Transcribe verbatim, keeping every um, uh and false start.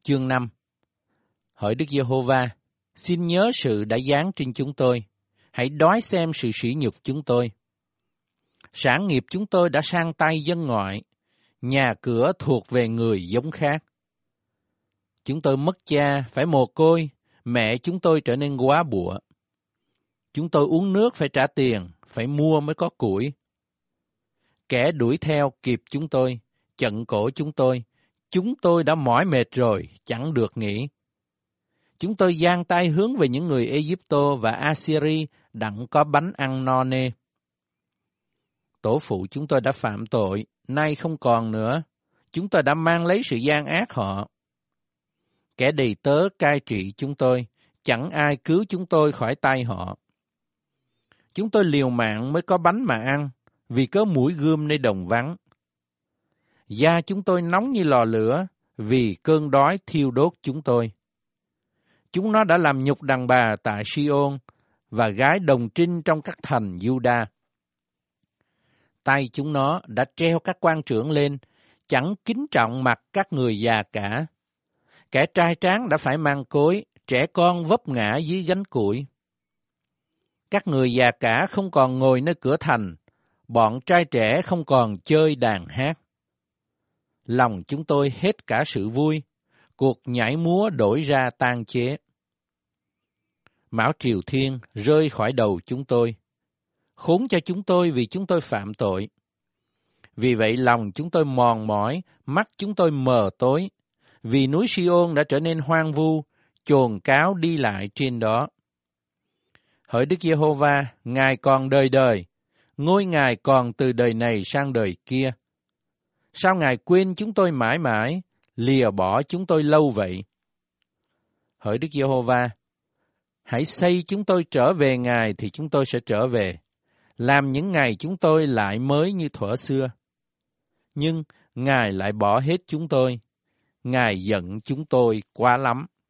Chương năm. Hỡi Đức Giê-hô-va, xin nhớ sự đã giáng trên chúng tôi, hãy đói xem sự sỉ nhục chúng tôi. Sản nghiệp chúng tôi đã sang tay dân ngoại, nhà cửa thuộc về người giống khác. Chúng tôi mất cha, phải mồ côi, mẹ chúng tôi trở nên góa bụa. Chúng tôi uống nước phải trả tiền, phải mua mới có củi. Kẻ đuổi theo kịp chúng tôi, chặn cổ chúng tôi. Chúng tôi đã mỏi mệt rồi, chẳng được nghỉ. Chúng tôi giang tay hướng về những người Ê-díp-tô và A-si-ri đặng có bánh ăn no nê. Tổ phụ chúng tôi đã phạm tội, nay không còn nữa. Chúng tôi đã mang lấy sự gian ác họ. Kẻ đầy tớ cai trị chúng tôi, chẳng ai cứu chúng tôi khỏi tay họ. Chúng tôi liều mạng mới có bánh mà ăn, vì có mũi gươm nơi đồng vắng. Da chúng tôi nóng như lò lửa, vì cơn đói thiêu đốt chúng tôi. Chúng nó đã làm nhục đàn bà tại Si-ôn và gái đồng trinh trong các thành Giu-đa. Tay chúng nó đã treo các quan trưởng lên, chẳng kính trọng mặt các người già cả. Kẻ trai tráng đã phải mang cối, trẻ con vấp ngã dưới gánh củi. Các người già cả không còn ngồi nơi cửa thành, bọn trai trẻ không còn chơi đàn hát. Lòng chúng tôi hết cả sự vui, cuộc nhảy múa đổi ra tan chế. Mão triều thiên rơi khỏi đầu chúng tôi. Khốn cho chúng tôi vì chúng tôi phạm tội. Vì vậy lòng chúng tôi mòn mỏi, mắt chúng tôi mờ tối, vì núi Si-ôn đã trở nên hoang vu, chồn cáo đi lại trên đó. Hỡi Đức Giê-hô-va, Ngài còn đời đời, ngôi Ngài còn từ đời này sang đời kia. Sao Ngài quên chúng tôi mãi mãi, lìa bỏ chúng tôi lâu vậy? Hỡi Đức Giê-hô-va, hãy xây chúng tôi trở về Ngài thì chúng tôi sẽ trở về, làm những ngày chúng tôi lại mới như thuở xưa. Nhưng Ngài lại bỏ hết chúng tôi, Ngài giận chúng tôi quá lắm.